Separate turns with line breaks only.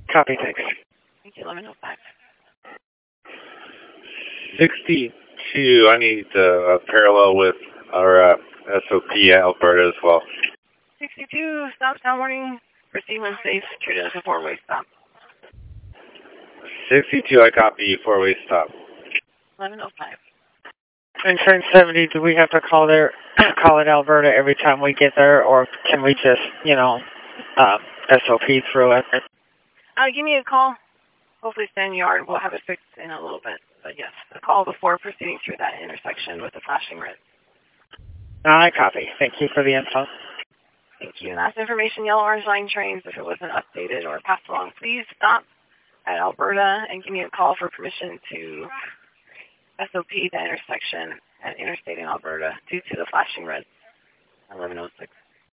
Copy, thanks.
Thank you, 1105.
62, I need a parallel with our SOP at Alberta as well.
62, stop, down warning. Proceed when safe, treated as a four-way stop.
62, I copy, four-way stop.
1105.
And train 70, do we have to call it Alberta every time we get there, or can we just, SOP through it?
Give me a call. Hopefully stay in the yard. We'll have it fixed in a little bit. But yes, a call before proceeding through that intersection with the flashing red.
I copy. Thank you for the info.
Thank you. Last information, yellow orange line trains, if it wasn't updated or passed along, please stop at Alberta and give me a call for permission to SOP the intersection at Interstate in Alberta due to the flashing red. 1106.